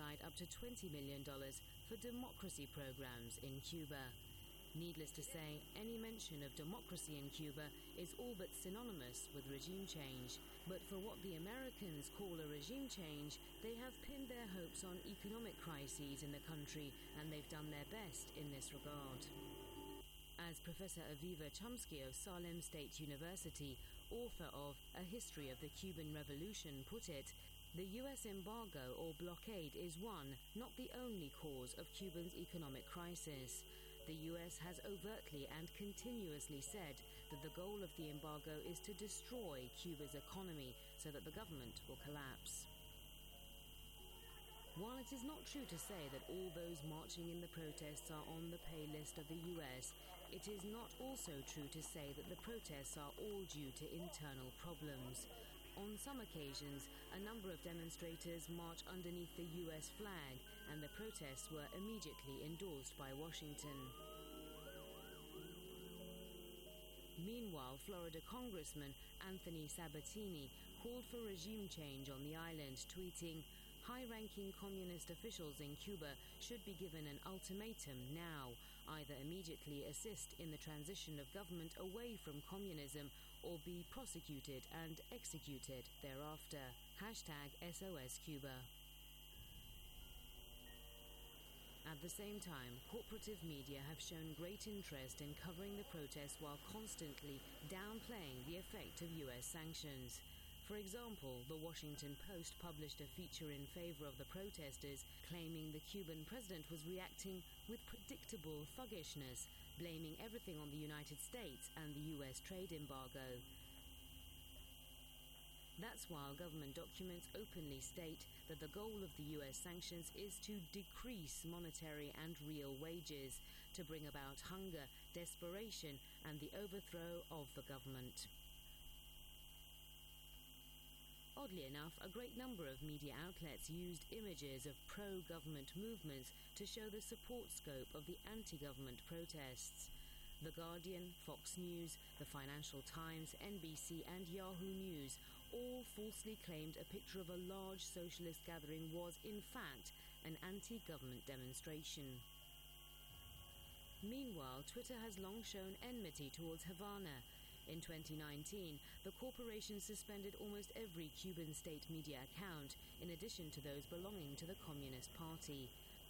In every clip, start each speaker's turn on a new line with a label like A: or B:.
A: aside up to $20 million for democracy programs in Cuba. Needless to say, any mention of democracy in Cuba is all but synonymous with regime change. But for what the Americans call a regime change, they have pinned their hopes on economic crises in the country, and they've done their best in this regard. As Professor Aviva Chomsky of Salem State University, author of A History of the Cuban Revolution, put it, the U.S. embargo or blockade is one, not the only cause of Cuba's economic crisis. The U.S. has overtly and continuously said that the goal of the embargo is to destroy Cuba's economy so that the government will collapse. While it is not true to say that all those marching in the protests are on the pay list of the U.S., it is not also true to say that the protests are all due to internal problems. On some occasions, a number of demonstrators march underneath the U.S. flag, and the protests were immediately endorsed by Washington. Meanwhile, Florida Congressman Anthony Sabatini called for regime change on the island, tweeting, "High-ranking communist officials in Cuba should be given an ultimatum now, either immediately assist in the transition of government away from communism or be prosecuted and executed thereafter. #SOS Cuba." At the same time, corporative media have shown great interest in covering the protests while constantly downplaying the effect of U.S. sanctions. For example, the Washington Post published a feature in favor of the protesters, claiming the Cuban president was reacting with predictable thuggishness, blaming everything on the United States and the U.S. trade embargo. That's while government documents openly state that the goal of the U.S. sanctions is to decrease monetary and real wages, to bring about hunger, desperation, and the overthrow of the government. Oddly enough, a great number of media outlets used images of pro-government movements to show the support scope of the anti-government protests. The Guardian, Fox News, the Financial Times, NBC and Yahoo News all falsely claimed a picture of a large socialist gathering was, in fact, an anti-government demonstration. Meanwhile, Twitter has long shown enmity towards Havana. In 2019, the corporation suspended almost every Cuban state media account, in addition to those belonging to the Communist Party.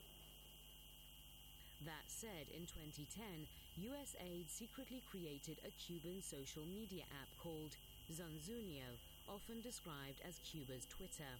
A: That said, in 2010, US aid secretly created a Cuban social media app called Zunzunio, often described as Cuba's Twitter.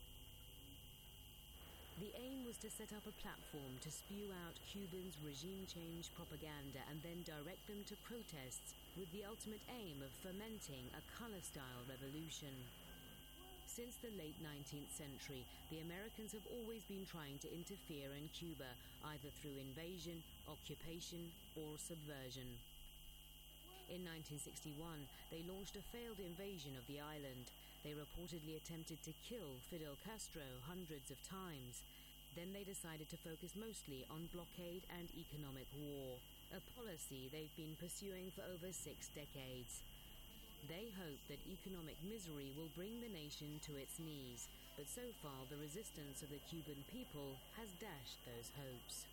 A: The aim was to set up a platform to spew out Cubans' regime change propaganda and then direct them to protests with the ultimate aim of fomenting a color-style revolution. Since the late 19th century, the Americans have always been trying to interfere in Cuba, either through invasion, occupation, or subversion. In 1961, they launched a failed invasion of the island. They reportedly attempted to kill Fidel Castro hundreds of times. Then they decided to focus mostly on blockade and economic war, a policy they've been pursuing for over 6 decades. They hope that economic misery will bring the nation to its knees, but so far the resistance of the Cuban people has dashed those hopes.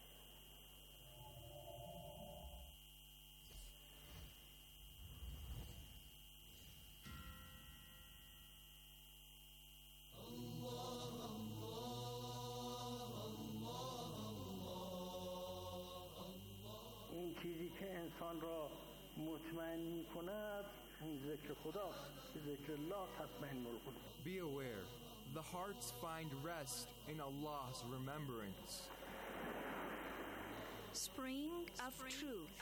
B: این چیزی که انسان را مطمئن می‌کند ذکر خداست. ذکر الله تطمئن القلوب.
C: Be aware, the hearts find rest in Allah's remembrance.
D: Spring of Truth.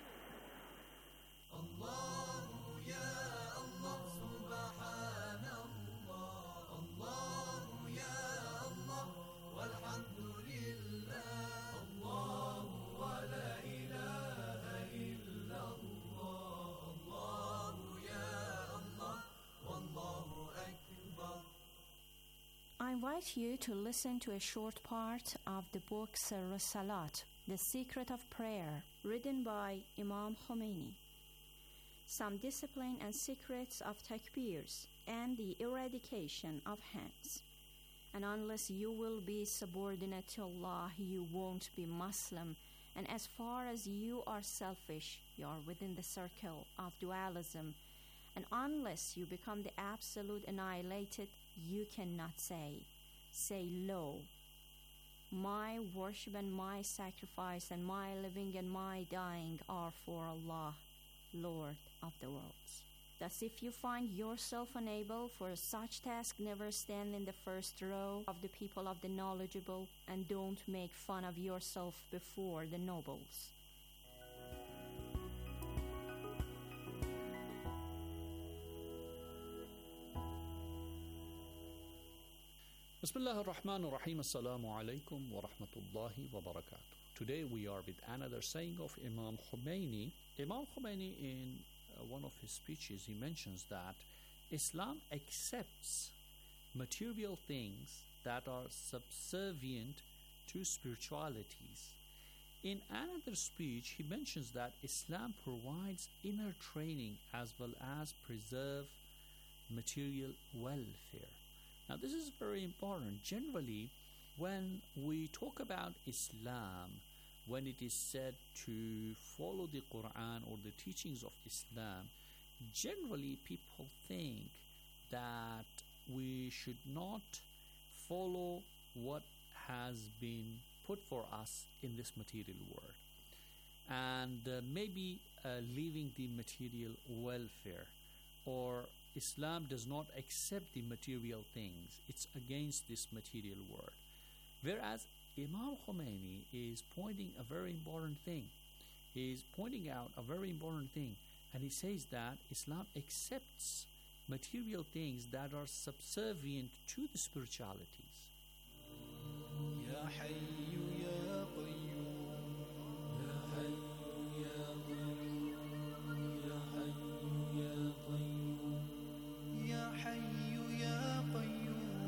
E: Allah ya Allah subhanallah. Allah ya Allah walhamdulillah. Allah wa la ilaha illallah. Allah ya Allah wallahu akbar.
D: I invite you to listen to a short part of the book Sirr Salat, The Secret of Prayer, written by Imam Khomeini. Some discipline and secrets of takbirs and the eradication of hands. And unless you will be subordinate to Allah, you won't be Muslim. And as far as you are selfish, you are within the circle of dualism. And unless you become the absolute annihilated, you cannot say, lo, my worship and my sacrifice and my living and my dying are for Allah, Lord of the worlds. Thus, if you find yourself unable for such task, never stand in the first row of the people of the knowledgeable, and don't make fun of yourself before the nobles.
F: Bismillah ar-Rahman ar-Rahim. Assalamu alaikum wa rahmatullahi wa barakatuh. Today we are with another saying of Imam Khomeini. Imam Khomeini, in one of his speeches, he mentions that Islam accepts material things that are subservient to spiritualities. In another speech, he mentions that Islam provides inner training as well as preserve material welfare. Now, this is very important. Generally, when we talk about Islam, when it is said to follow the Quran or the teachings of Islam, generally people think that we should not follow what has been put for us in this material world, and maybe leaving the material welfare, or Islam does not accept the material things. It's against this material world. Whereas Imam Khomeini is pointing a very important thing. He is pointing out a very important thing, and he says that Islam accepts material things that are subservient to the spiritualities.
E: Ya Hayyu Ya Qayyum, Ya Hayyu Ya Qayyum, Ya Hayyu Ya Qayyum, Ya Hayyu Ya Qayyum.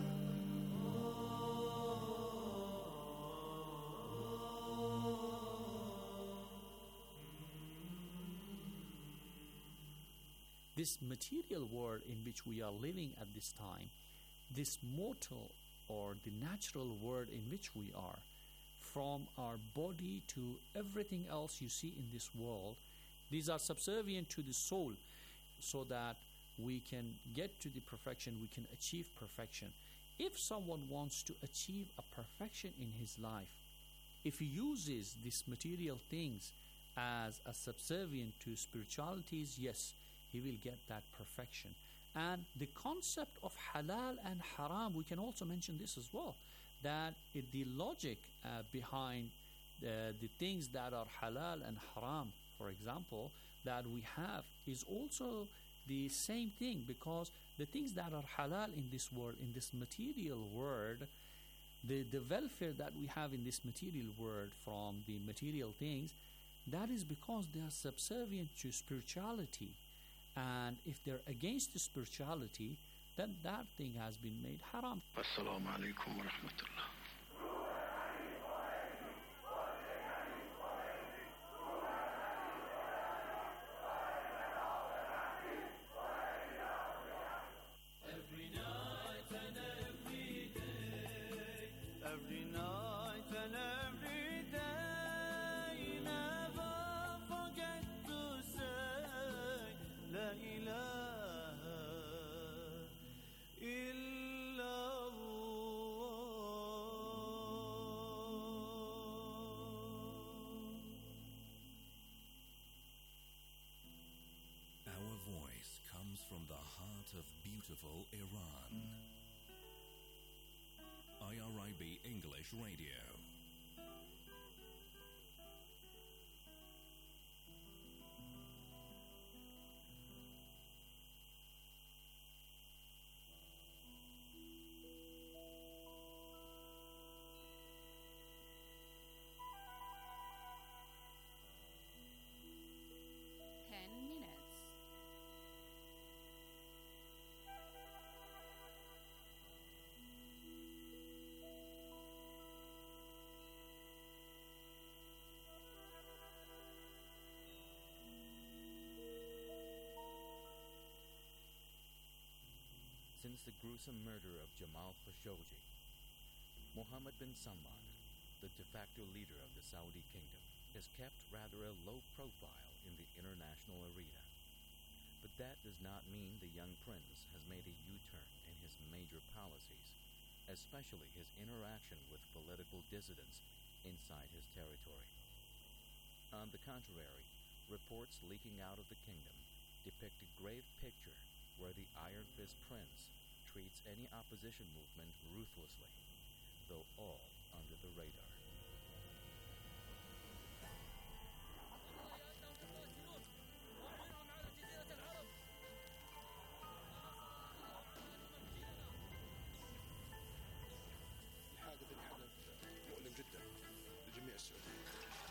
F: This material world in which we are living at this time, this mortal or the natural world in which we are, from our body to everything else you see in this world, these are subservient to the soul, so that we can get to the perfection, we can achieve perfection. If someone wants to achieve a perfection in his life, if he uses these material things as a subservient to spiritualities, yes, he will get that perfection. And the concept of halal and haram, we can also mention this as well, that the logic behind the things that are halal and haram, for example, that we have is also the same thing, because the things that are halal in this world, in this material world, the welfare that we have in this material world from the material things, that is because they are subservient to spirituality. And if they're against the spirituality, then that thing has been made haram.
B: Assalamu alaikum wa rahmatullah.
E: Every night and every day, every night and every day, never forget to say La ilaha illallah.
G: Our voice comes from the heart of beautiful Iran. IRIB English Radio.
H: Since the gruesome murder of Jamal Khashoggi,
G: Mohammed bin Salman, the de facto leader of the Saudi kingdom, has kept rather a low profile in the international arena. But that does not mean the young prince has made a U-turn in his major policies, especially his interaction with political dissidents inside his territory. On the contrary, reports leaking out of the kingdom depict a grave picture where the Iron Fist Prince treats any opposition movement ruthlessly, though all under the radar.
B: الحادث اللي حدث مؤلم جدا لجميع السعوديين.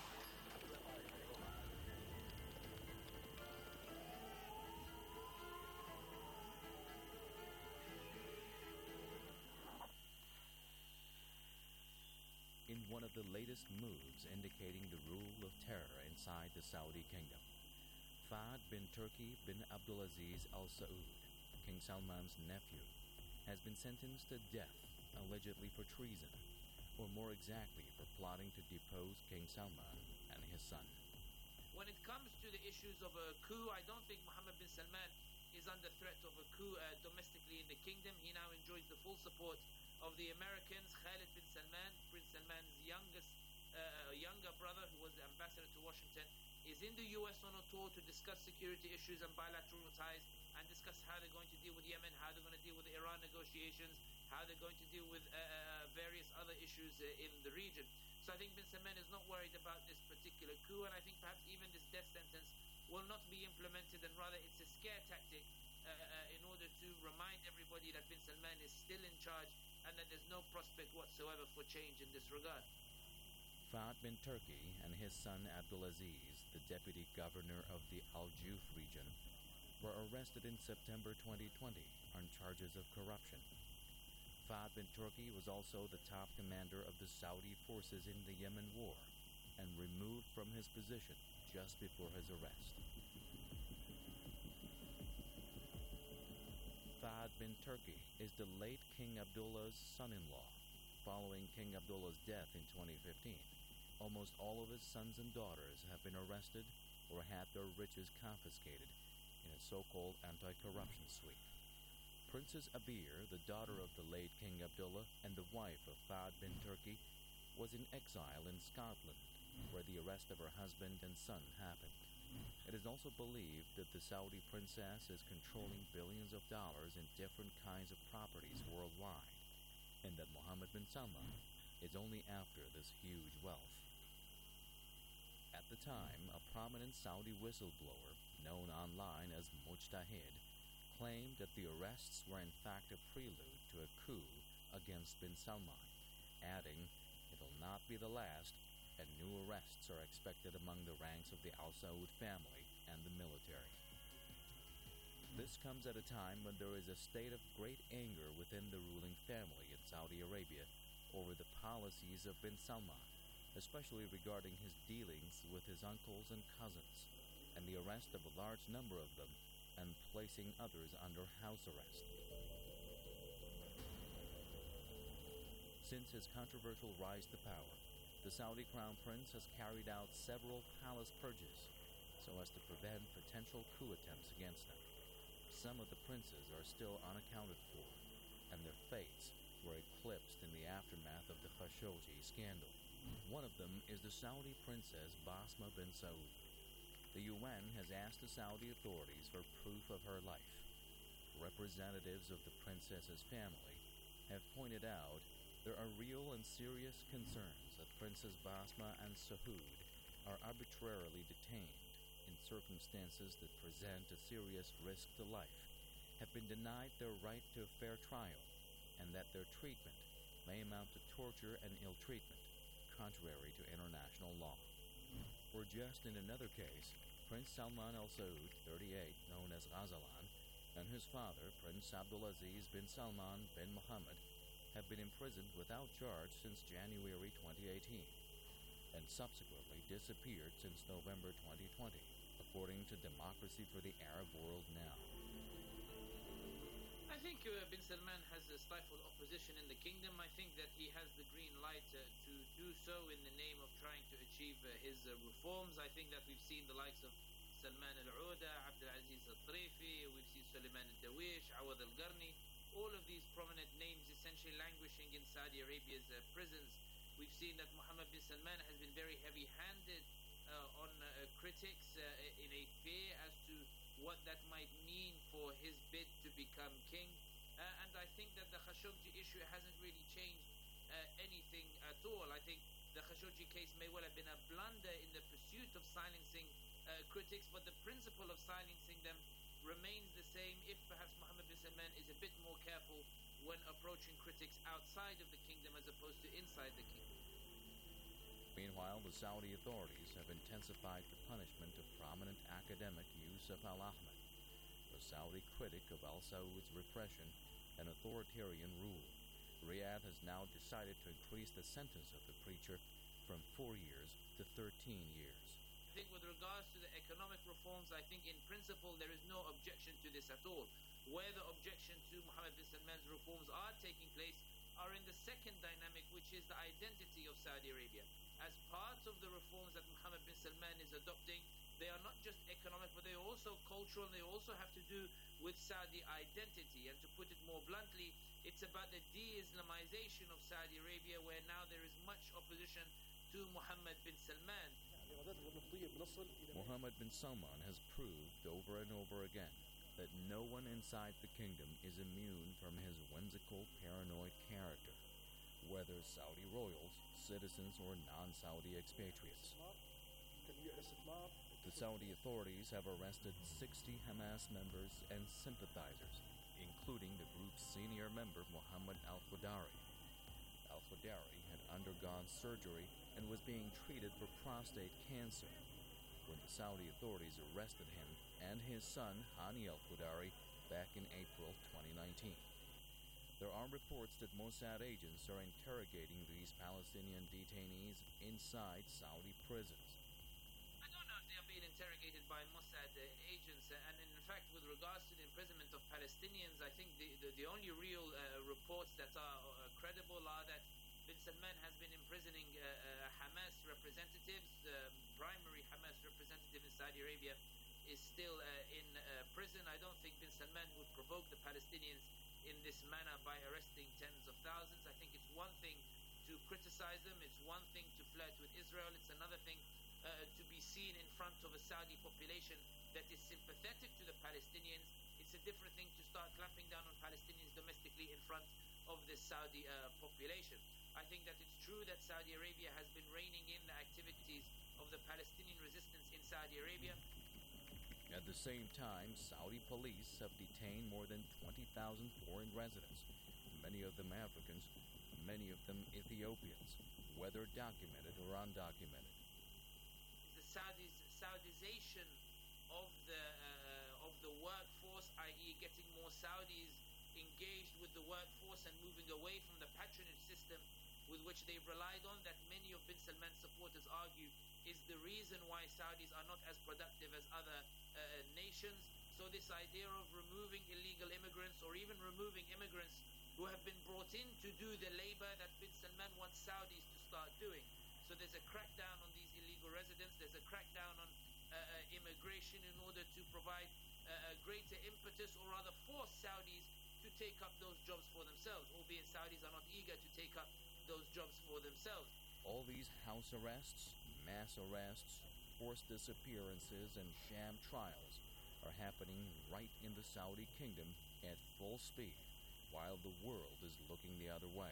G: In one of the latest moves indicating the rule of terror inside the Saudi kingdom, Fahd bin Turki bin Abdulaziz Al Saud, King Salman's nephew, has been sentenced to death, allegedly for treason, or more exactly for plotting to depose King Salman and his son.
H: When it comes to the issues of a coup, I don't think Mohammed bin Salman is under threat of a coup domestically in the kingdom. He now enjoys the full support of the Americans. Khalid bin Salman, Prince Salman's younger brother, who was the ambassador to Washington, is in the US on a tour to discuss security issues and bilateral ties, and discuss how they're going to deal with Yemen, how they're going to deal with the Iran negotiations, how they're going to deal with various other issues in the region. So I think bin Salman is not worried about this particular coup, and I think perhaps even this death sentence will not be implemented, and rather it's a scare tactic in order to remind everybody that bin Salman is still in charge and that there's no prospect whatsoever for change in this regard.
G: Fahd bin Turki and his son Abdulaziz, the deputy governor of the Al-Juf region, were arrested in September 2020 on charges of corruption. Fahd bin Turki was also the top commander of the Saudi forces in the Yemen war and removed from his position just before his arrest. Fahd bin Turki is the late King Abdullah's son-in-law. Following King Abdullah's death in 2015, almost all of his sons and daughters have been arrested or had their riches confiscated in a so-called anti-corruption sweep. Princess Abir, the daughter of the late King Abdullah and the wife of Fahd bin Turki, was in exile in Scotland, where the arrest of her husband and son happened. It is also believed that the Saudi princess is controlling billions of dollars in different kinds of properties worldwide, and that Mohammed bin Salman is only after this huge wealth. At the time, a prominent Saudi whistleblower, known online as Mujtahid, claimed that the arrests were in fact a prelude to a coup against bin Salman, adding, "It'll not be the last, and new arrests are expected among the ranks of the Al Saud family and the military." This comes at a time when there is a state of great anger within the ruling family in Saudi Arabia over the policies of bin Salman, especially regarding his dealings with his uncles and cousins, and the arrest of a large number of them, and placing others under house arrest. Since his controversial rise to power, the Saudi Crown Prince has carried out several palace purges so as to prevent potential coup attempts against him. Some of the princes are still unaccounted for, and their fates were eclipsed in the aftermath of the Khashoggi scandal. One of them is the Saudi princess Basma bin Saud. The UN has asked the Saudi authorities for proof of her life. Representatives of the princess's family have pointed out there are real and serious concerns that Princess Basma and Saud are arbitrarily detained in circumstances that present a serious risk to life, have been denied their right to a fair trial, and that their treatment may amount to torture and ill-treatment, contrary to international law. Or just in another case, Prince Salman Al Saud, 38, known as Ghazalan, and his father, Prince Abdulaziz bin Salman bin Mohammed, have been imprisoned without charge since January 2018, and subsequently disappeared since November 2020, according to Democracy for the Arab World Now.
H: I think bin Salman has stifled opposition in the kingdom. I think that he has the green light to do so in the name of trying to achieve his reforms. I think that we've seen the likes of Salman al-Ouda, Abdul Aziz al-Tarifi, we've seen Suleiman al-Dawish, Awad al-Gharni, all of these prominent names essentially languishing in Saudi Arabia's prisons. We've seen that Mohammed bin Salman has been very heavy-handed on critics in a fear as to what that might mean for his bid to become king. And I think that the Khashoggi issue hasn't really changed anything at all. I think the Khashoggi case may well have been a blunder in the pursuit of silencing critics, but the principle of silencing them remains the same, if perhaps Mohammed bin Salman is a bit more careful when approaching critics outside of the kingdom as opposed to inside the kingdom.
G: Meanwhile, the Saudi authorities have intensified the punishment of prominent academic Yusuf al-Ahmed, a Saudi critic of al-Saud's repression and authoritarian rule. Riyadh has now decided to increase the sentence of the preacher from 4 years to 13 years.
H: I think with regards to the economic reforms, I think in principle there is no objection to this at all. Where the objection to Mohammed bin Salman's reforms are taking place are in the second dynamic, which is the identity of Saudi Arabia. As part of the reforms that Mohammed bin Salman is adopting, they are not just economic, but they are also cultural, and they also have to do with Saudi identity. And to put it more bluntly, it's about the de-Islamization of Saudi Arabia, where now there is much opposition to Mohammed bin Salman.
G: Mohammed bin Salman has proved over and over again that no one inside the kingdom is immune from his whimsical, paranoid character, whether Saudi royals, citizens, or non-Saudi expatriates. The Saudi authorities have arrested 60 Hamas members and sympathizers, including the group's senior member Mohammed al-Qudari. Al-Qudari had undergone surgery and was being treated for prostate cancer when the Saudi authorities arrested him and his son Hani al-Qudari back in April 2019. There are reports that Mossad agents are interrogating these Palestinian detainees inside Saudi prisons.
H: I don't know if they are being interrogated by Mossad agents, and in fact, with regards to the imprisonment of Palestinians, I think the only real reports that are credible are that bin Salman has been imprisoning Hamas representatives. The primary Hamas representative in Saudi Arabia is still in prison. I don't think bin Salman would provoke the Palestinians in this manner by arresting tens of thousands. I think it's one thing to criticize them, it's one thing to flirt with Israel, it's another thing to be seen in front of a Saudi population that is sympathetic to the Palestinians. It's a different thing to start clamping down on Palestinians domestically in front of the Saudi population. I think that it's true that Saudi Arabia has been reining in the activities of the Palestinian resistance in Saudi Arabia.
G: At the same time, Saudi police have detained more than 20,000 foreign residents, many of them Africans, many of them Ethiopians, whether documented or undocumented.
H: The Saudization of the workforce, i.e. getting more Saudis engaged with the workforce and moving away from the patronage system with which they've relied on, that many of bin Salman's supporters argue is the reason why Saudis are not as productive as other nations. So this idea of removing illegal immigrants, or even removing immigrants who have been brought in to do the labor that bin Salman wants Saudis to start doing. So there's a crackdown on these illegal residents, there's a crackdown on immigration in order to provide a greater impetus, or rather force Saudis to take up those jobs for themselves, albeit Saudis are not eager to take up those jobs for themselves.
G: All these house arrests, mass arrests, forced disappearances, and sham trials are happening right in the Saudi kingdom at full speed, while the world is looking the other way.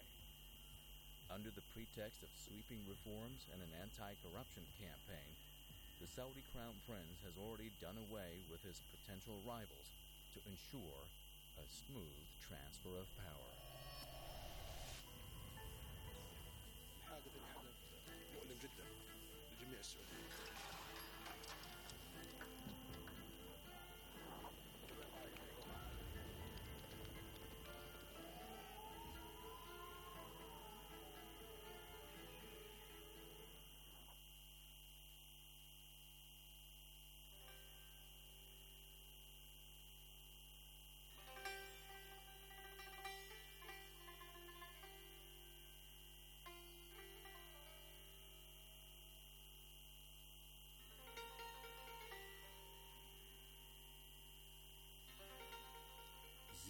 G: Under the pretext of sweeping reforms and an anti-corruption campaign, the Saudi Crown Prince has already done away with his potential rivals to ensure a smooth transfer of power.
B: الحادث اللي حدث مؤلم جدا لجميع السعوديين.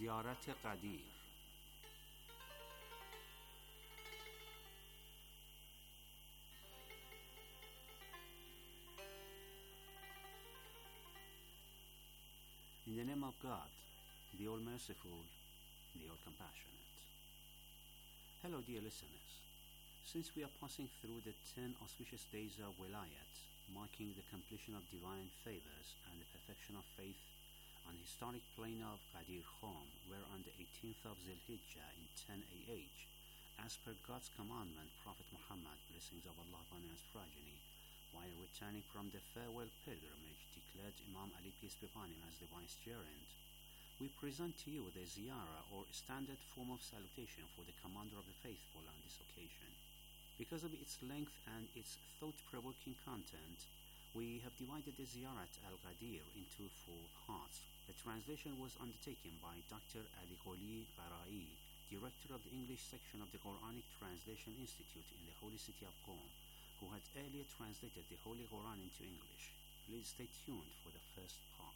I: زیارت قدیر. In the name of God, the All-Merciful, the All-Compassionate. Hello, dear listeners. Since we are passing through the 10 auspicious days of Wilayat, marking the completion of divine favors and the perfection of faith on the historic plain of Qadir Khom, where on the 18th of Zilhijjah in 10 AH, as per God's commandment, Prophet Muhammad, blessings of Allah upon his progeny, while returning from the farewell pilgrimage, declared Imam Ali, peace be upon him, as the vicegerent. We present to you the ziyarah, or standard form of salutation for the commander of the faithful on this occasion. Because of its length and its thought-provoking content, we have divided the Ziyarat al-Qadir into 4 parts. The translation was undertaken by Dr. Ali Gholi Gharai, director of the English section of the Quranic Translation Institute in the holy city of Qom, who had earlier translated the Holy Quran into English. Please stay tuned for the first part.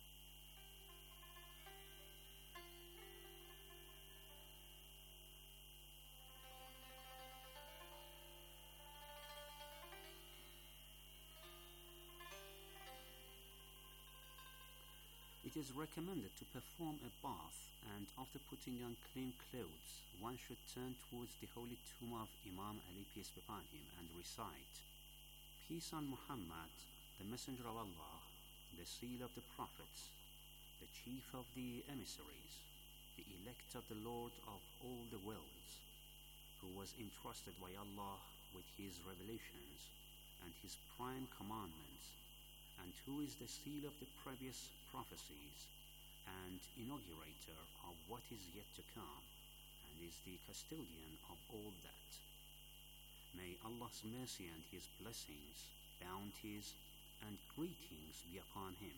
I: It is recommended to perform a bath, and after putting on clean clothes, one should turn towards the holy tomb of Imam Ali, peace be upon him, and recite, "Peace on Muhammad, the messenger of Allah, the seal of the prophets, the chief of the emissaries, the elect of the Lord of all the worlds, who was entrusted by Allah with his revelations and his prime commandments, and who is the seal of the previous prophecies and inaugurator of what is yet to come, and is the custodian of all that. May Allah's mercy and his blessings, bounties, and greetings be upon him.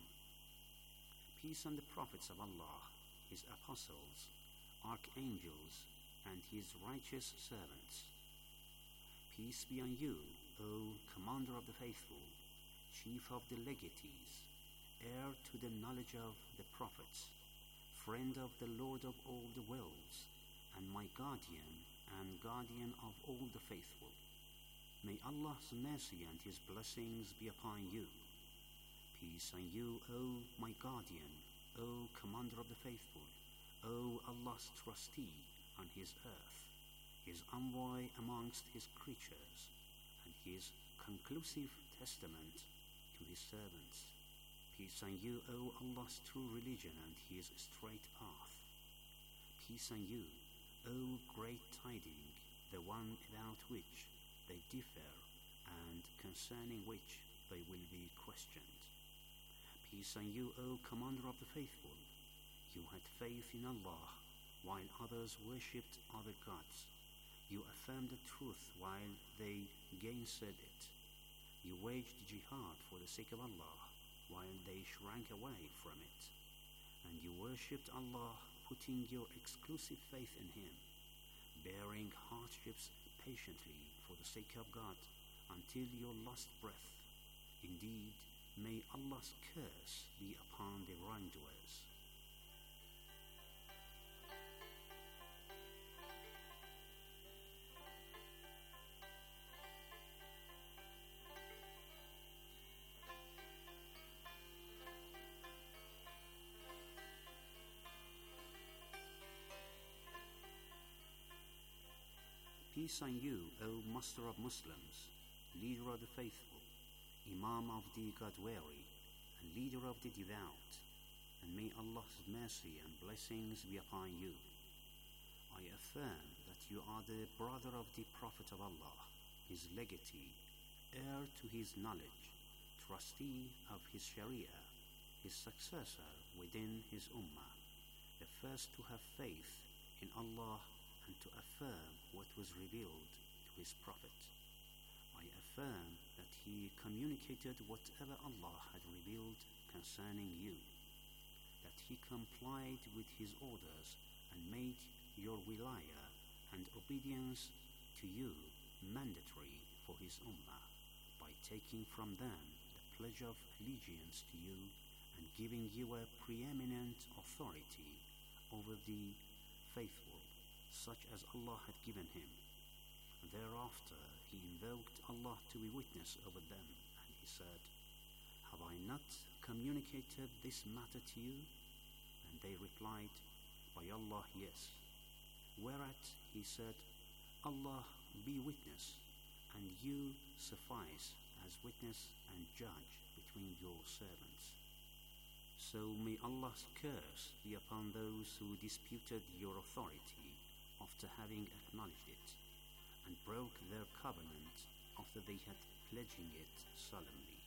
I: Peace on the prophets of Allah, his apostles, archangels, and his righteous servants. Peace be on you, O Commander of the Faithful, Chief of the Legatees, heir to the knowledge of the prophets, friend of the Lord of all the worlds, and my guardian and guardian of all the faithful. May Allah's mercy and his blessings be upon you. Peace on you, O my guardian, O Commander of the Faithful, O Allah's trustee on his earth, his envoy amongst his creatures, and his conclusive testament to his servants. Peace on you, O Allah's true religion and his straight path. Peace on you, O great tiding, the one about which they differ and concerning which they will be questioned. Peace on you, O Commander of the Faithful. You had faith in Allah while others worshipped other gods. You affirmed the truth while they gainsaid it. You waged jihad for the sake of Allah while they shrank away from it. And you worshipped Allah, putting your exclusive faith in Him, bearing hardships patiently for the sake of God until your last breath. Indeed, may Allah's curse be upon the wrongdoers. Peace on you, O Master of Muslims, Leader of the Faithful, Imam of the God-wary, and Leader of the Devout, and may Allah's mercy and blessings be upon you. I affirm that you are the brother of the Prophet of Allah, his legatee, heir to his knowledge, trustee of his Sharia, his successor within his Ummah, the first to have faith in Allah and to affirm what was revealed to his Prophet. I affirm that he communicated whatever Allah had revealed concerning you, that he complied with his orders and made your wilayah and obedience to you mandatory for his Ummah by taking from them the pledge of allegiance to you and giving you a preeminent authority over the faithful, such as Allah had given him. Thereafter he invoked Allah to be witness over them, and he said, "Have I not communicated this matter to you?" And they replied, "By Allah, yes." Whereat he said, "Allah be witness, and you suffice as witness and judge between your servants." So may Allah's curse be upon those who disputed your authority after having acknowledged it, and broke their covenant after they had pledging it solemnly.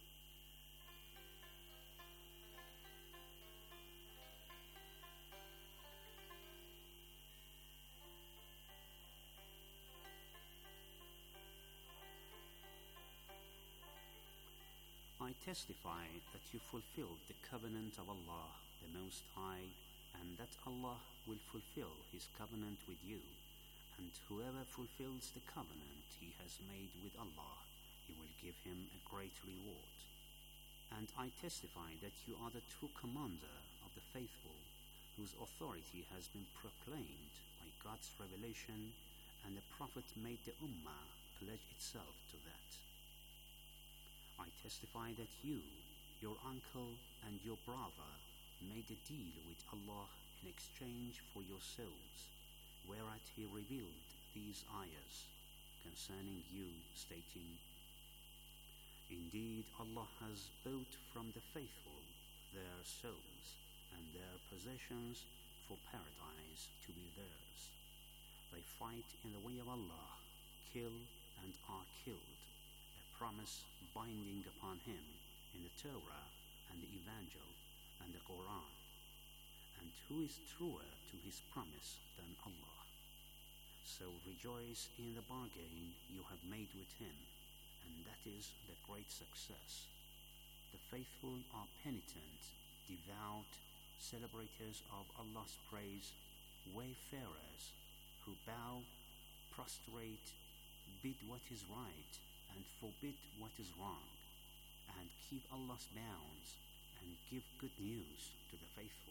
I: I testify that you fulfilled the covenant of Allah, the Most High, and that Allah will fulfill His covenant with you, and whoever fulfills the covenant he has made with Allah, He will give him a great reward. And I testify that you are the true commander of the faithful, whose authority has been proclaimed by God's revelation, and the Prophet made the Ummah pledge itself to that. I testify that you, your uncle, and your brother made a deal with Allah in exchange for your souls, whereat He revealed these ayahs concerning you, stating, "Indeed, Allah has bought from the faithful their souls and their possessions for paradise to be theirs. They fight in the way of Allah, kill and are killed, a promise binding upon Him in the Torah and the Evangel and the Quran. And who is truer to His promise than Allah? So rejoice in the bargain you have made with Him, and that is the great success. The faithful are penitent, devout, celebrators of Allah's praise, wayfarers who bow, prostrate, bid what is right, and forbid what is wrong, and keep Allah's bounds, and give good news to the faithful."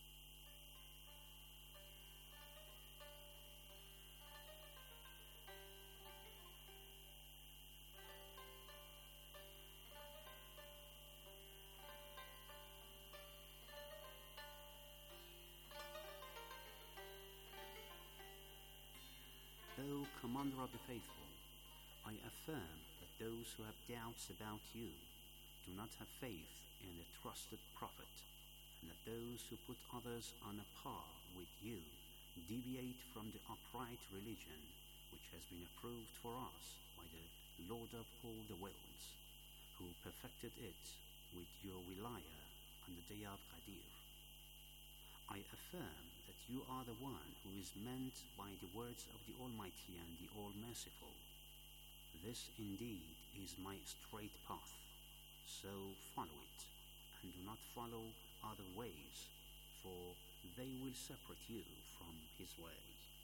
I: O Commander of the Faithful, I affirm that those who have doubts about you do not have faith in the trusted Prophet, and that those who put others on a par with you deviate from the upright religion which has been approved for us by the Lord of all the worlds, who perfected it with your wilayah on the day of Qadir. I affirm that you are the one who is meant by the words of the Almighty and the All-Merciful. This indeed is my straight path, so follow it, and do not follow other ways, for they will separate you from His way.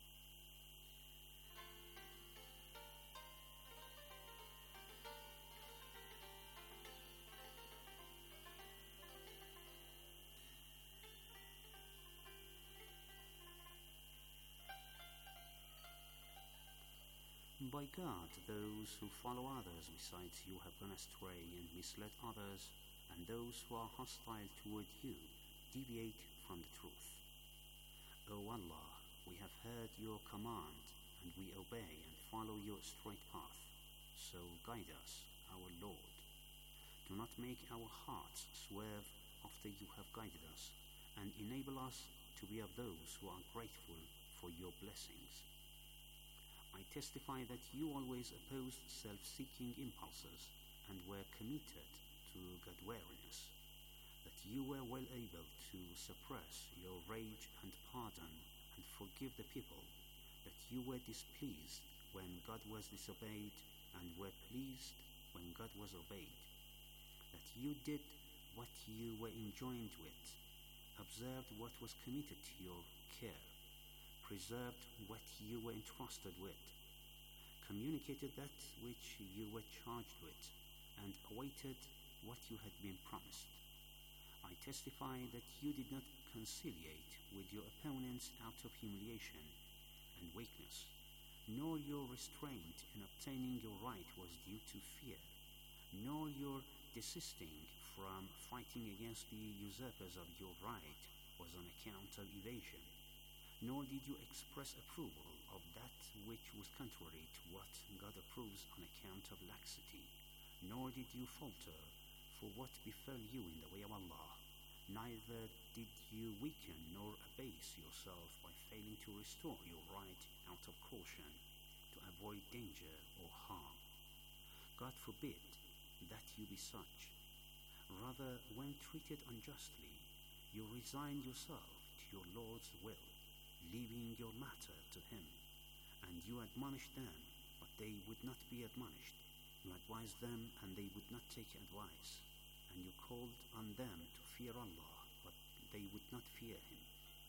I: By God, those who follow others besides you have gone astray and misled others, and those who are hostile toward you deviate from the truth. O Allah, we have heard your command, and we obey and follow your straight path. So guide us, our Lord. Do not make our hearts swerve after you have guided us, and enable us to be of those who are grateful for your blessings. I testify that you always opposed self-seeking impulses and were committed to God-wariness, that you were well able to suppress your rage and pardon and forgive the people, that you were displeased when God was disobeyed and were pleased when God was obeyed, that you did what you were enjoined with, observed what was committed to your care, preserved what you were entrusted with, communicated that which you were charged with, and awaited what you had been promised. I testify that you did not conciliate with your opponents out of humiliation and weakness, nor your restraint in obtaining your right was due to fear, nor your desisting from fighting against the usurpers of your right was on account of evasion, nor did you express approval of that which was contrary to what God approves on account of laxity, nor did you falter for what befell you in the way of Allah, neither did you weaken nor abase yourself by failing to restore your right out of caution to avoid danger or harm. God forbid that you be such. Rather, when treated unjustly, you resigned yourself to your Lord's will, leaving your matter to Him, and you admonished them, but they would not be admonished. You advised them, and they would not take advice, and you called on them to fear Allah, but they would not fear Him.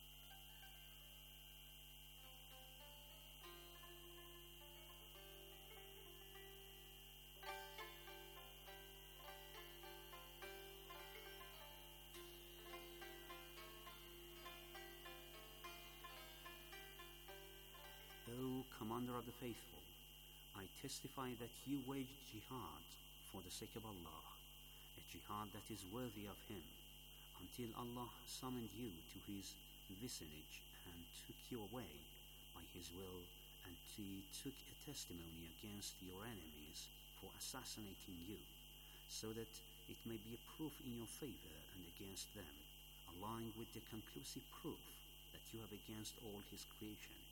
I: O Commander of the Faithful, I testify that you waged jihad for the sake of Allah, a jihad that is worthy of Him, until Allah summoned you to His vicinage and took you away by His will, and He took a testimony against your enemies for assassinating you, so that it may be a proof in your favor and against them, along with the conclusive proof that you have against all His creation.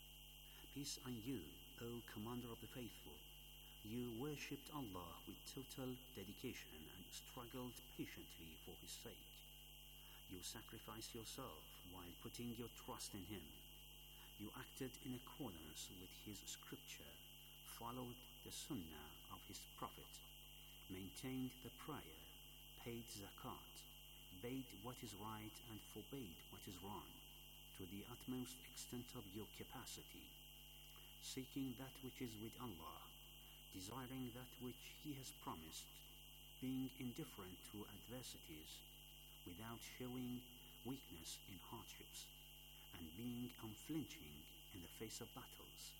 I: Peace on you, O Commander of the Faithful. You worshipped Allah with total dedication and struggled patiently for His sake. You sacrificed yourself while putting your trust in Him. You acted in accordance with His scripture, followed the sunnah of His Prophet, maintained the prayer, paid zakat, bade what is right and forbade what is wrong, to the utmost extent of your capacity, seeking that which is with Allah, desiring that which He has promised, being indifferent to adversities, without showing weakness in hardships, and being unflinching in the face of battles.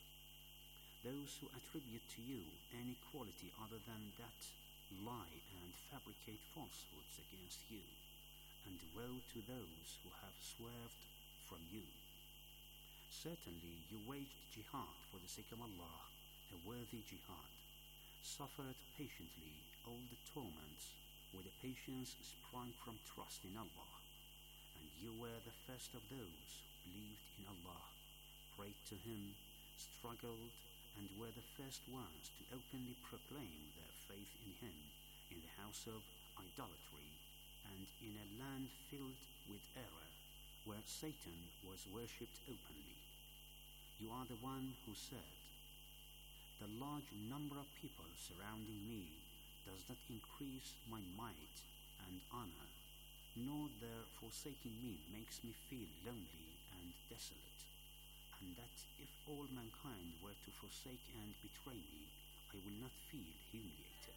I: Those who attribute to you any quality other than that lie and fabricate falsehoods against you, and woe to those who have swerved from you. Certainly you waged jihad for the sake of Allah, a worthy jihad, suffered patiently all the torments with a patience sprung from trust in Allah, and you were the first of those who believed in Allah, prayed to Him, struggled, and were the first ones to openly proclaim their faith in Him in the house of idolatry and in a land filled with error, where Satan was worshipped openly. You are the one who said, "The large number of people surrounding me does not increase my might and honor, nor their forsaking me makes me feel lonely and desolate, and that if all mankind were to forsake and betray me, I will not feel humiliated."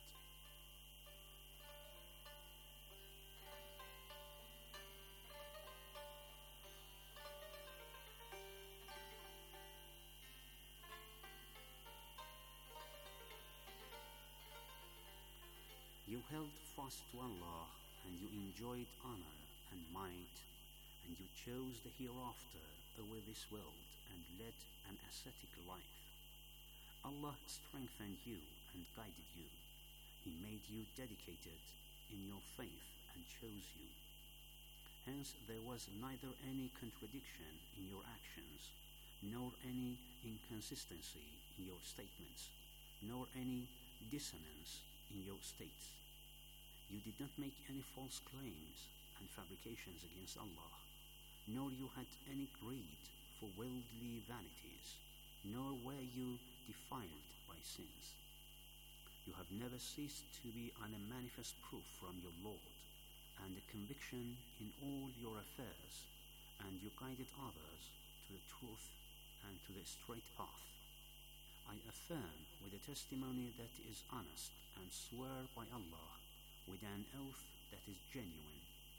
I: You held fast to Allah, and you enjoyed honor and might, and you chose the hereafter over this world and led an ascetic life. Allah strengthened you and guided you. He made you dedicated in your faith and chose you. Hence there was neither any contradiction in your actions, nor any inconsistency in your statements, nor any dissonance in your states. You did not make any false claims and fabrications against Allah, nor you had any greed for worldly vanities, nor were you defiled by sins. You have never ceased to be on a manifest proof from your Lord, and a conviction in all your affairs, and you guided others to the truth and to the straight path. I affirm with a testimony that is honest, and swear by Allah with an oath that is genuine,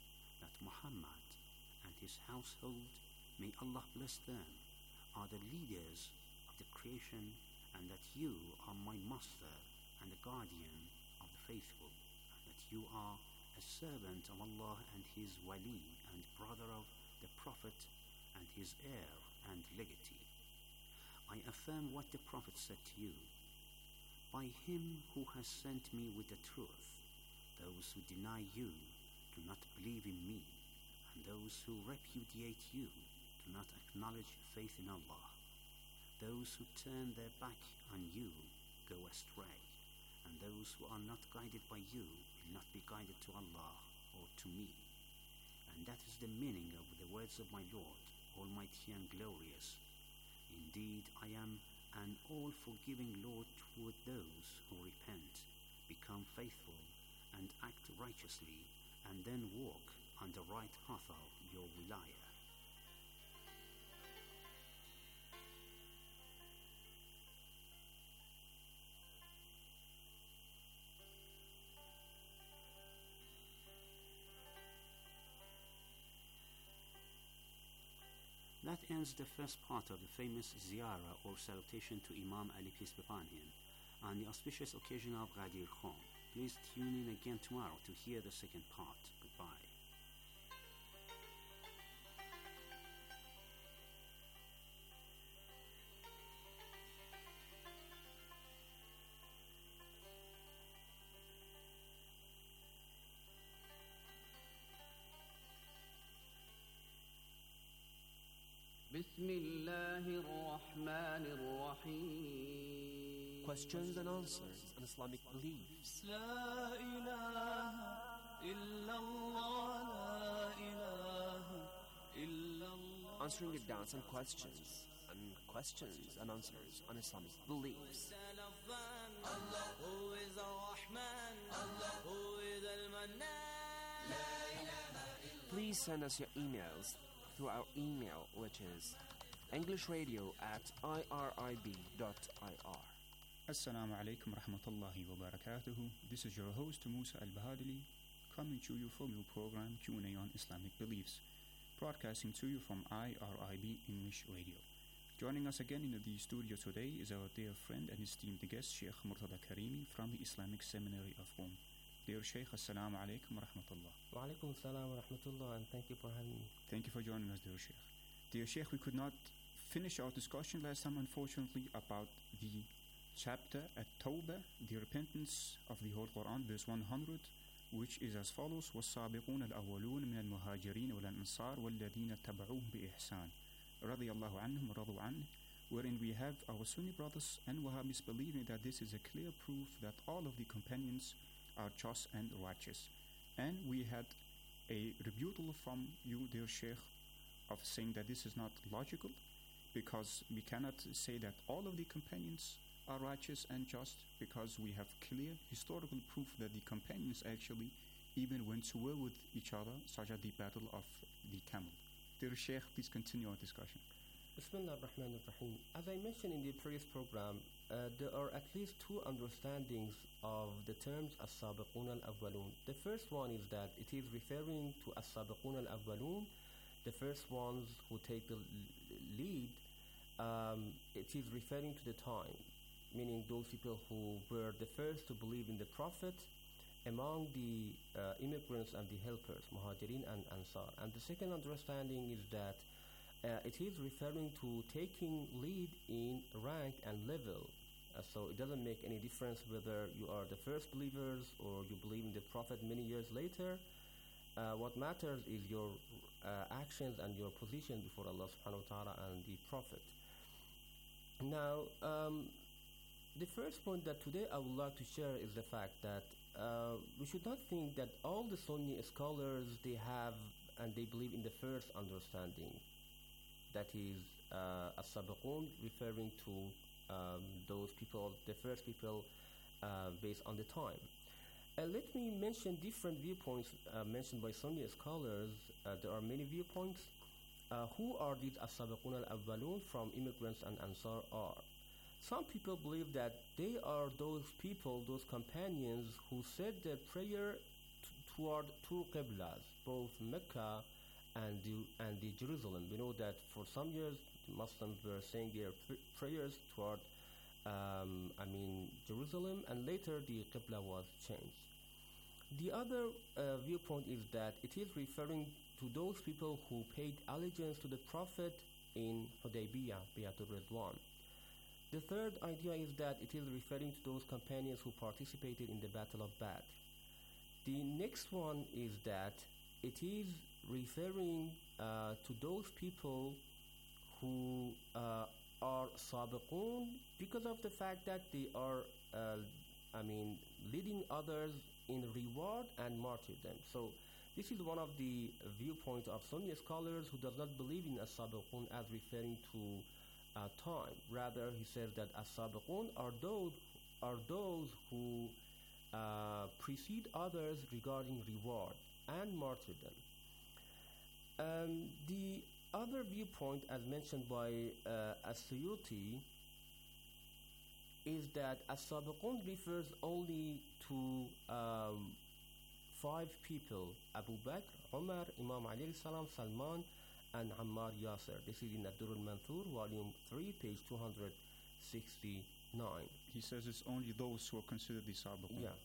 I: that Muhammad and his household, may Allah bless them, are the leaders of the creation, and that you are my master and the guardian of the faithful, and that you are a servant of Allah and his wali and brother of the Prophet and his heir and legatee. I affirm what the Prophet said to you. By him who has sent me with the truth, those who deny you do not believe in me, and those who repudiate you do not acknowledge faith in Allah. Those who turn their back on you go astray, and those who are not guided by you will not be guided to Allah or to me. And that is the meaning of the words of my Lord, Almighty and Glorious. Indeed, I am an all-forgiving Lord toward those who repent, become faithful, and act righteously, and then walk on the right path of your wilayah. That ends the first part of the famous ziyarah or salutation to Imam Ali, peace be upon him, on the auspicious occasion of Ghadir Khan. Please tune in again tomorrow to hear the second part. Goodbye.
E: بسم الله الرحمن الرحيم.
J: Questions and answers on Islamic beliefs.
E: لا إله إلا الله لا إله إلا الله.
J: Answering your doubts and questions and answers on Islamic beliefs.
E: Allah who is Ar-Rahman, Allah who is Al-Mannan.
J: Please send us your emails through our email, which is englishradio@irib.ir.
K: Assalamu alaikum rahmatullahi wa barakatuhu. This is your host Musa Al-Bahadili, coming to you from your program Q&A on Islamic Beliefs, broadcasting to you from IRIB English Radio. Joining us again in the studio today is our dear friend and esteemed guest, Sheikh Murtada Karimi from the Islamic Seminary of Qom. Dear Sheikh, Assalamu alaikum wa rahmatullah.
L: Wa alaikum assalam wa rahmatullah, and thank you for having me.
K: Thank you for joining us, dear Sheikh. Dear Sheikh, we could not finish our discussion last time, unfortunately, about the chapter at Tawbah, the repentance of the whole Quran, verse 100, which is as follows: وَالسَّابِقُونَ الْأَوَّلُونَ مِنَ الْمُهَاجِرِينَ وَالْأَنصَارِ وَالَّذِينَ اتَّبَعُوهُم بِإِحْسَانٍ رَضِيَ اللَّهُ عَنْهُمْ وَرَضُوا عَنْهُ, wherein we have our Sunni brothers and Wahhabis believing that this is a clear proof that all of the companions are just and righteous. And we had a rebuttal from you, dear Sheikh, of saying that this is not logical, because we cannot say that all of the companions are righteous and just, because we have clear historical proof that the companions actually even went to war with each other, such as the Battle of the Camel. Dear Sheikh, please continue our discussion.
L: Bismillah ar-Rahman ar-Rahim. As I mentioned in the previous program, there are at least two understandings of the terms as-sabiqun al-awwalun. The first one is that it is referring to as-sabiqun al-awwalun, the first ones who take the lead. It is referring to the time, meaning those people who were the first to believe in the Prophet among the immigrants and the helpers, Muhajirin and Ansar. And the second understanding is that it is referring to taking lead in rank and level. So it doesn't make any difference whether you are the first believers or you believe in the Prophet many years later. What matters is your actions and your position before Allah subhanahu wa ta'ala and the Prophet. Now, the first point that today I would like to share is the fact that we should not think that all the Sunni scholars, they have and they believe in the first understanding, that is as-sabiqun, referring to those people, the first people based on the time. Let me mention different viewpoints mentioned by Sunni scholars. There are many viewpoints. Who are these as-sabiqun al-awwalun from immigrants and Ansar are? Some people believe that they are those people, those companions who said their prayer toward two qiblas, both Mecca and the Jerusalem. We know that for some years Muslims were saying their prayers toward Jerusalem, and later the qibla was changed. The other viewpoint is that it is referring to those people who paid allegiance to the Prophet in Hudaybiyah, Bi'atul Ridwan. The third idea is that it is referring to those companions who participated in the Battle of Badr. The next one is that it is referring to those people who are sabiqun because of the fact that they are leading others in reward and martyrdom. So this is one of the viewpoints of Sunni scholars who does not believe in as-sabiqun as referring to time. Rather, he says that as-sabiqun are those who precede others regarding reward and martyrdom. The other viewpoint, as mentioned by As-Suyuti, is that as-sabiqun refers only to 5 people: Abu Bakr, Umar, Imam Ali salam, Salman, and Ammar Yasir. This is in Ad-Durr al-Manthur, volume 3, page 269.
K: He says it's only those who are considered the sabiqun.
L: Yeah.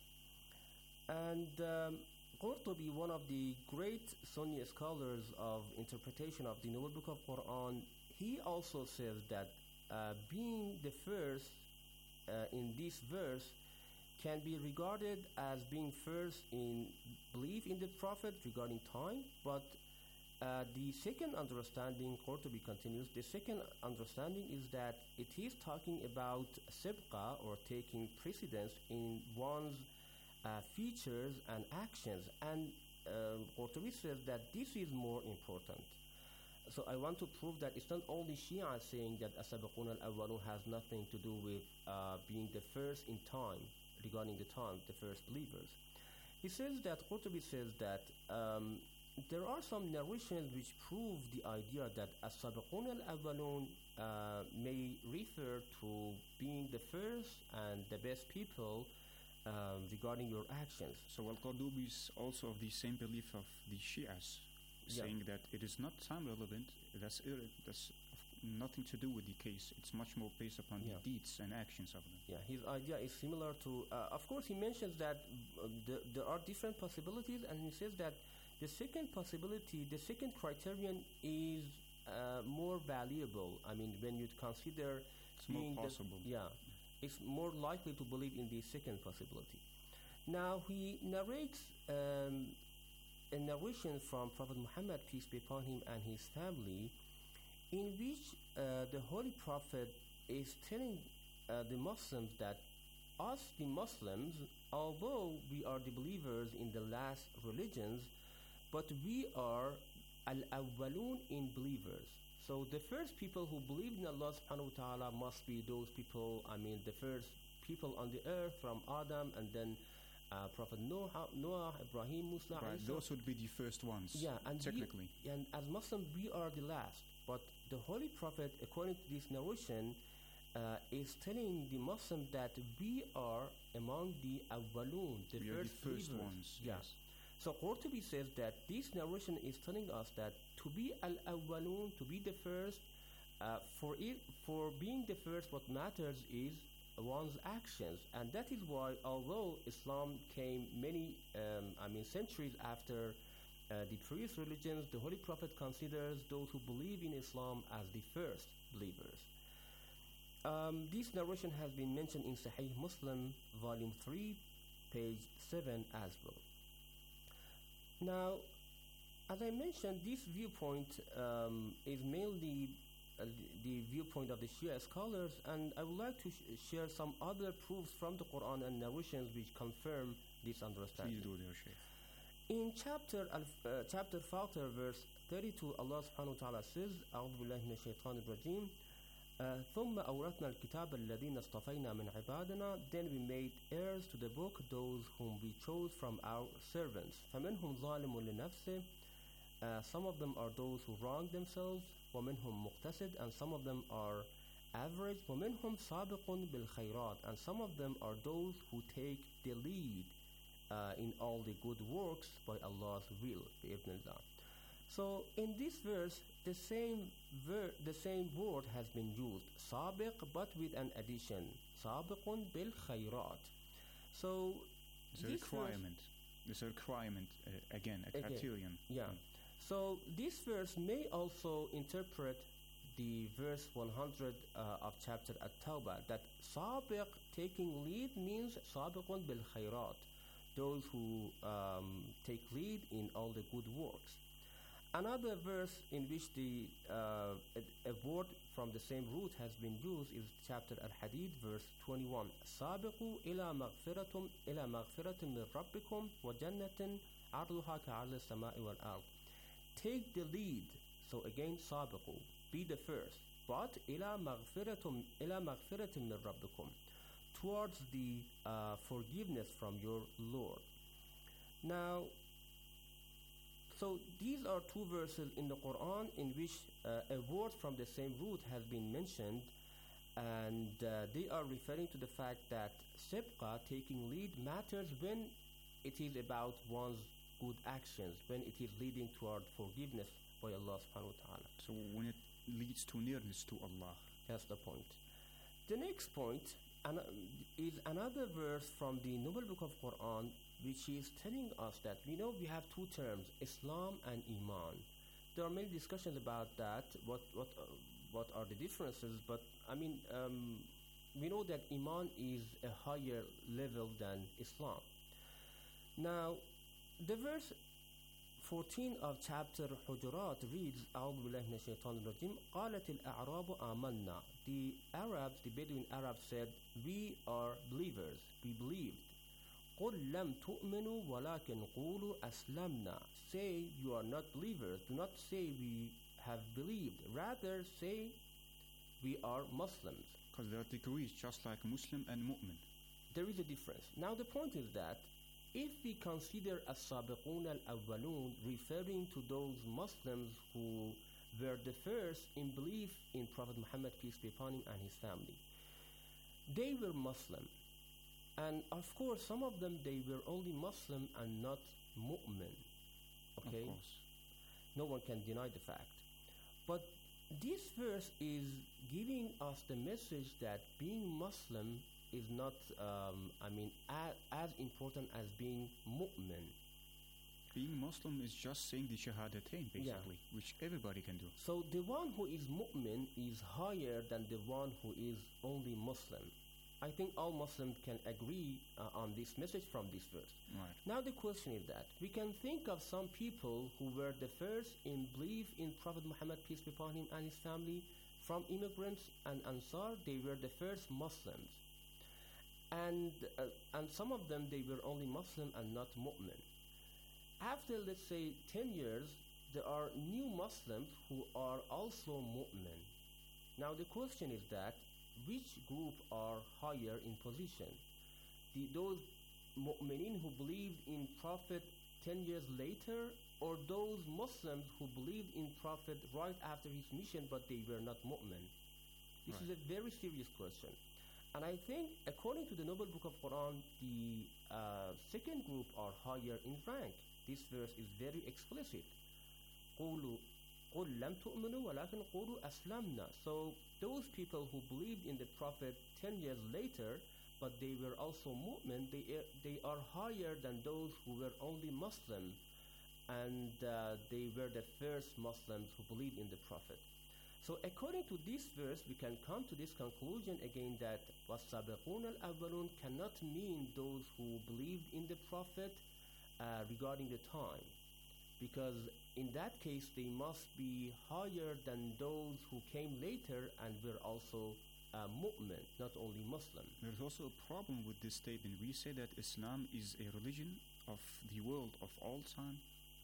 L: And Qurtubi, one of the great Sunni scholars of interpretation of the Noble Book of Quran, he also says that being the first in this verse can be regarded as being first in belief in the Prophet regarding time, but the second understanding, Qurtubi continues, the second understanding is that it is talking about sibqa, or taking precedence in one's features and actions, and Qurtubi says that this is more important. So I want to prove that it's not only Shia saying that as-sabiqun al-awwalun has nothing to do with being the first in time, regarding the time, the first believers. He says that, Qurtubi says that there are some narrations which prove the idea that as-sabiqun al-awwalun may refer to being the first and the best people regarding your actions.
K: So Al-Qurtubi is also of the same belief of the Shias, saying that it is not time relevant, that's nothing to do with the case, it's much more based upon the deeds and actions of them.
L: Yeah, his idea is similar to, of course he mentions that there are different possibilities, and he says that the second possibility, the second criterion is more valuable. I mean, when you consider
K: it's more possible.
L: It's more likely to believe in the second possibility. Now he narrates a narration from Prophet Muhammad, peace be upon him, and his family, in which the Holy Prophet is telling the Muslims that us, the Muslims, although we are the believers in the last religions, but we are al-awwalun in believers. So the first people who believe in Allah subhanahu wa ta'ala must be those people, the first people on the earth from Adam, and then Prophet Noah, Ibrahim, Musa,
K: right,
L: Isa.
K: Those would be the first ones,
L: and
K: technically.
L: And as Muslims, we are the last. But the Holy Prophet, according to this narration, is telling the Muslims that we are among the awwalun, the first
K: ones.
L: Yes. So Qurtubi says that this narration is telling us that to be al-awwalun, to be the first, for being the first, what matters is one's actions. And that is why, although Islam came many centuries after the previous religions, the Holy Prophet considers those who believe in Islam as the first believers. This narration has been mentioned in Sahih Muslim, volume 3, page 7 as well. Now, as I mentioned, this viewpoint is mainly the viewpoint of the Shia scholars, and I would like to share some other proofs from the Quran and narrations which confirm this understanding.
K: Please do, dear Shaykh.
L: In chapter Fatir, verse 32, Allah subhanahu wa ta'ala says, أعوذ بالله من الشيطان الرجيم ثم أورثنا الكتاب الذين اصطفينا من عبادنا. Then we made heirs to the book those whom we chose from our servants. فمنهم ظالم لنفسه. Some of them are those who wrong themselves. ومنهم مقتصد, and some of them are average. ومنهم سابق بالخيرات, and some of them are those who take the lead in all the good works by Allah's will. Bi'idhnillah. So in this verse, the same word has been used, sabiq, but with an addition, sabiqun bil khayrat. So
K: there's a requirement. There's a requirement again, a criterion.
L: Yeah. So this verse may also interpret the verse 100 of chapter At-Tawbah, that sabiq, taking lead, means sabiqun bil khayrat, those who take lead in all the good works. Another verse in which a word from the same root has been used is chapter Al-Hadid, verse 21. سابقوا إلى مغفرة من ربكم وجنة عرضها كعرض السماء والأرض. Take the lead. So again, سابقوا, be the first. But إلى مغفرة من ربكم, towards the forgiveness from your Lord. Now, so these are two verses in the Quran in which a word from the same root has been mentioned, and they are referring to the fact that sibqa, taking lead, matters when it is about one's good actions, when it is leading toward forgiveness by Allah subhanahu wa ta'ala.
K: So when it leads to nearness to Allah.
L: That's the point. The next point is another verse from the Noble Book of Quran, which is telling us that we know we have two terms, Islam and Iman. There are many discussions about that, what are the differences, but I mean, we know that Iman is a higher level than Islam. Now, the verse 14 of chapter Hujurat reads, أعوذ بالله من الشيطان الرجيم قالت الأعراب آمنا. The Arabs, the Bedouin Arabs said, we are believers, we believed. قل لم تؤمنوا ولكن قولوا أسلمنا. Say you are not believers, do not say we have believed, rather say we are Muslims.
K: Because there are degrees, just like Muslim and Mu'min.
L: There is a difference. Now the point is that if we consider as-sabiqun al-awwalun referring to those Muslims who were the first in belief in Prophet Muhammad, peace be upon him, and his family, they were Muslim. And of course, some of them, they were only Muslim and not mu'min. Okay?
K: Of course.
L: No one can deny the fact. But this verse is giving us the message that being Muslim is not, as important as being mu'min.
K: Being Muslim is just saying the Shahadatain, basically, which everybody can do.
L: So the one who is mu'min is higher than the one who is only Muslim. I think all Muslims can agree on this message from this verse.
K: Right.
L: Now the question is that we can think of some people who were the first in belief in Prophet Muhammad, peace be upon him, and his family, from immigrants and Ansar. They were the first Muslims. And some of them, they were only Muslim and not mu'min. After, let's say, 10 years, there are new Muslims who are also mu'min. Now the question is that which group are higher in position? Those mu'minin who believed in Prophet 10 years later, or those Muslims who believed in Prophet right after his mission but they were not mu'min? This is a very serious question. And I think, according to the Noble Book of Quran, the second group are higher in rank. This verse is very explicit. قُلْ لَمْ تُؤْمِنُوا وَلَكِنْ قُولُوا أَسْلَمْنَا. So those people who believed in the Prophet 10 years later, but they were also mu'min, they are higher than those who were only Muslim, and they were the first Muslims who believed in the Prophet. So according to this verse, we can come to this conclusion again that وَالسَّابِقُونَ الْأَوَّلُونَ cannot mean those who believed in the Prophet regarding the time, because in that case they must be higher than those who came later and were also mu'min, not only Muslim.
K: There's also a problem with this statement. We say that Islam is a religion of the world of all time.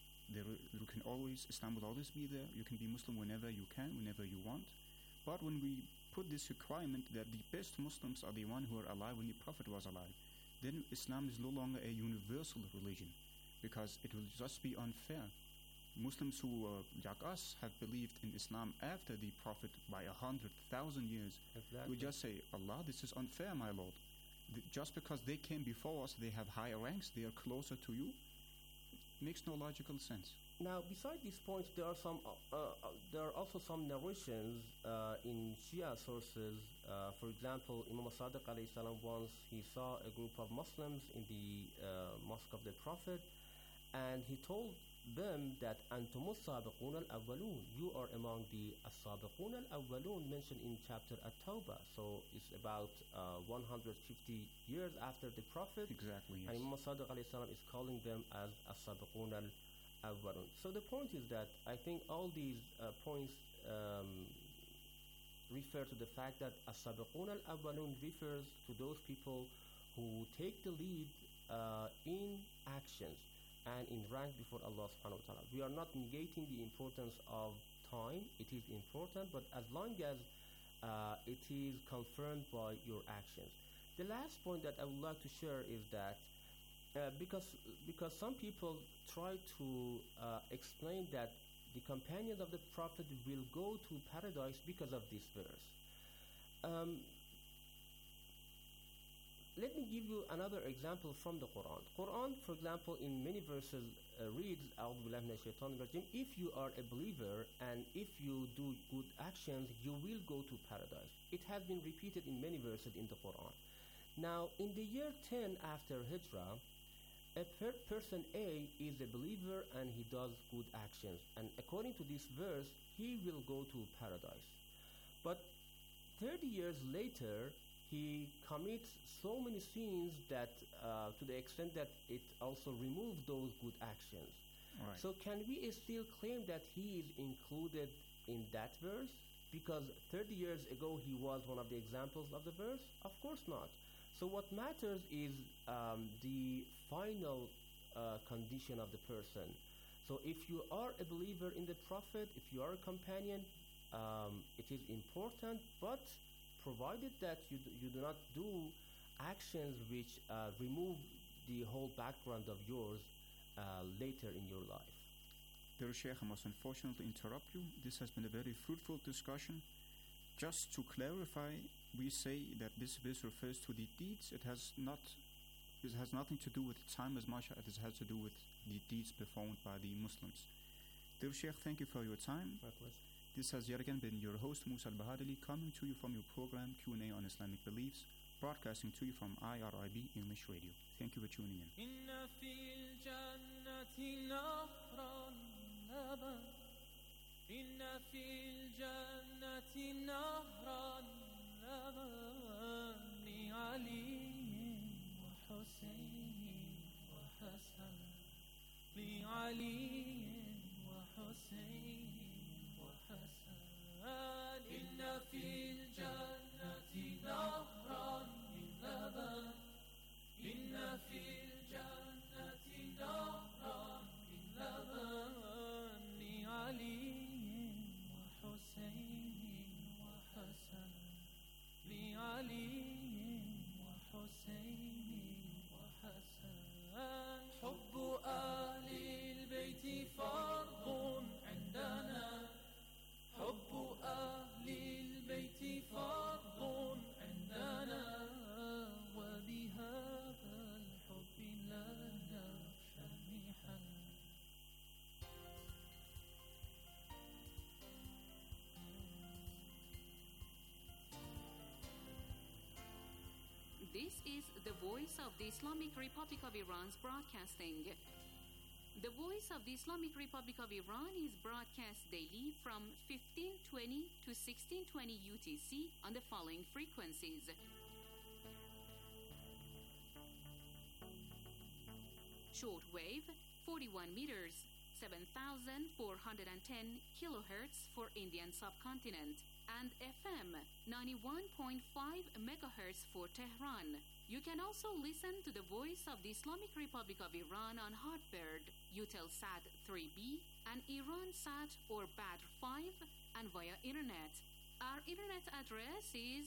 K: Islam will always be there. You can be Muslim whenever you can, whenever you want. But when we put this requirement that the best Muslims are the one who are alive when the Prophet was alive, then Islam is no longer a universal religion, because it will just be unfair. Muslims who, like us, have believed in Islam after the Prophet by 100,000 years,
L: Exactly.
K: we just say, Allah, this is unfair, my Lord. just because they came before us, they have higher ranks, they are closer to you, makes no logical sense.
L: Now, beside these points, there are also some narrations in Shia sources. For example, Imam Sadiq alayhi salam once he saw a group of Muslims in the mosque of the Prophet, and he told them that Antumus Sabiqun al-Awwalun, you are among the As-Sabiqun al-Awwalun mentioned in chapter At-Tawbah. So it's about 150 years after the Prophet.
K: Exactly, yes.
L: And Imam Sadiq alayhi salam is calling them as As-Sabiqun al-Awwalun. So the point is that I think all these points refer to the fact that As-Sabiqun al-Awwalun refers to those people who take the lead in actions and in rank before Allah subhanahu wa ta'ala. We are not negating the importance of time. It is important, but as long as it is confirmed by your actions. The last point that I would like to share is that because some people try to explain that the companions of the Prophet will go to paradise because of this verse. Let me give you another example from the Quran. Quran, for example, in many verses reads, "A'udhu billahi minash shaitanir rajim," if you are a believer and if you do good actions, you will go to paradise. It has been repeated in many verses in the Quran. Now, in the year 10 after Hijrah, person A is a believer and he does good actions. And according to this verse, he will go to paradise. But 30 years later, he commits so many sins that to the extent that it also removes those good actions.
K: Right.
L: So can we still claim that he is included in that verse? Because 30 years ago he was one of the examples of the verse? Of course not. So what matters is the final condition of the person. So if you are a believer in the Prophet, if you are a companion, it is important, but provided that you do not do actions which remove the whole background of yours later in your life.
K: Dear Sheikh, I must unfortunately interrupt you. This has been a very fruitful discussion. Just to clarify, we say that this verse refers to the deeds. It has nothing to do with time as much as it has to do with the deeds performed by the Muslims. Dear Sheikh, thank you for your time.
L: My pleasure.
K: This has yet again been your host, Musa Al-Bahadali, coming to you from your program Q&A on Islamic Beliefs, broadcasting to you from IRIB English Radio. Thank you for tuning in.
E: إن في الجنة نهرا من لبن إن في الجنة نهرا من لبن لعلي وحسين وحسن لعلي وحسين وحسن حب أهل البيت فرض عندنا حب أهل البيت فرض عندنا وبهذا الحب لا نخشى المحن
M: This is the Voice of the Islamic Republic of Iran's broadcasting. The Voice of the Islamic Republic of Iran is broadcast daily from 1520 to 1620 UTC on the following frequencies. Shortwave, 41 meters, 7,410 kilohertz for Indian subcontinent, and FM 91.5 megahertz for Tehran. You can also listen to the Voice of the Islamic Republic of Iran on Hotbird, Eutelsat 3B, and Iransat or Badr 5, and via Internet. Our Internet address is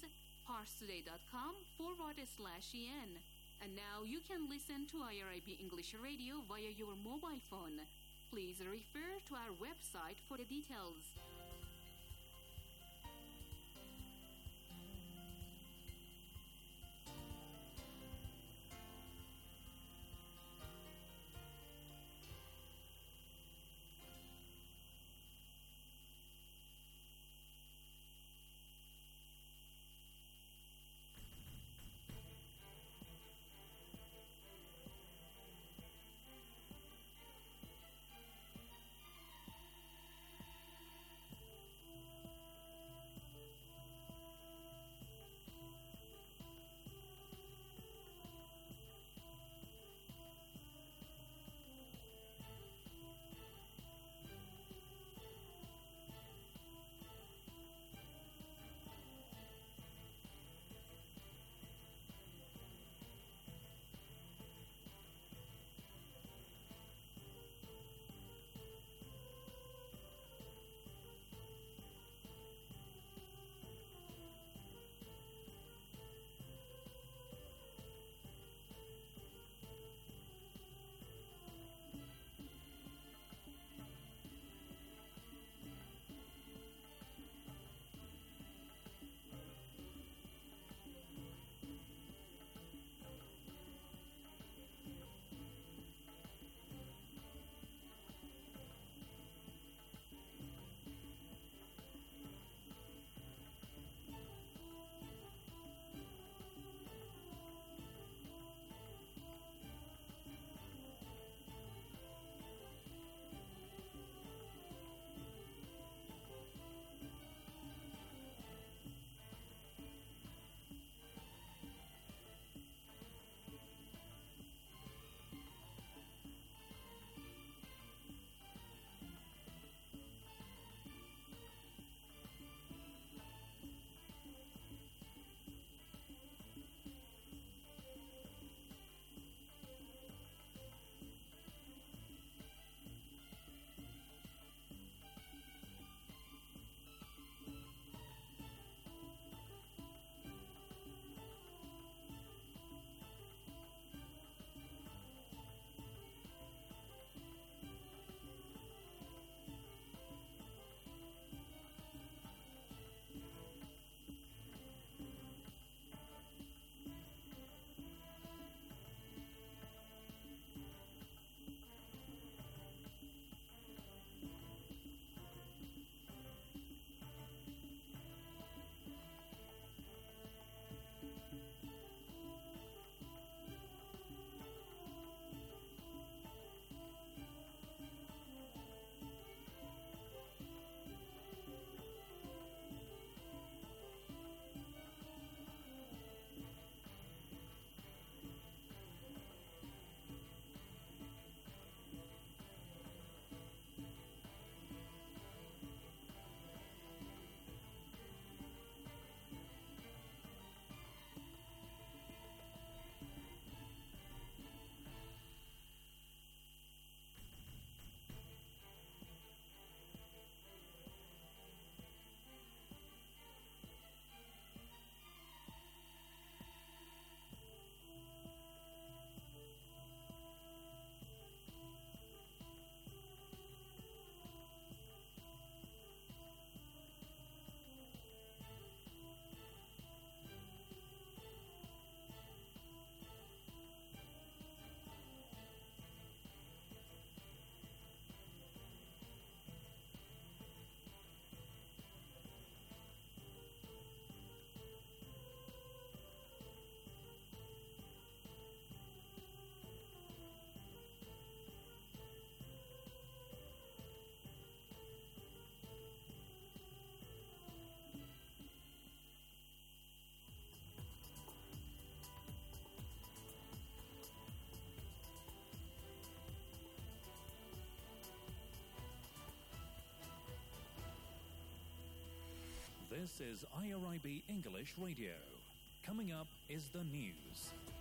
M: parstoday.com/en. And now you can listen to IRIB English Radio via your mobile phone. Please refer to our website for the details.
N: This is IRIB English Radio. Coming up is the news.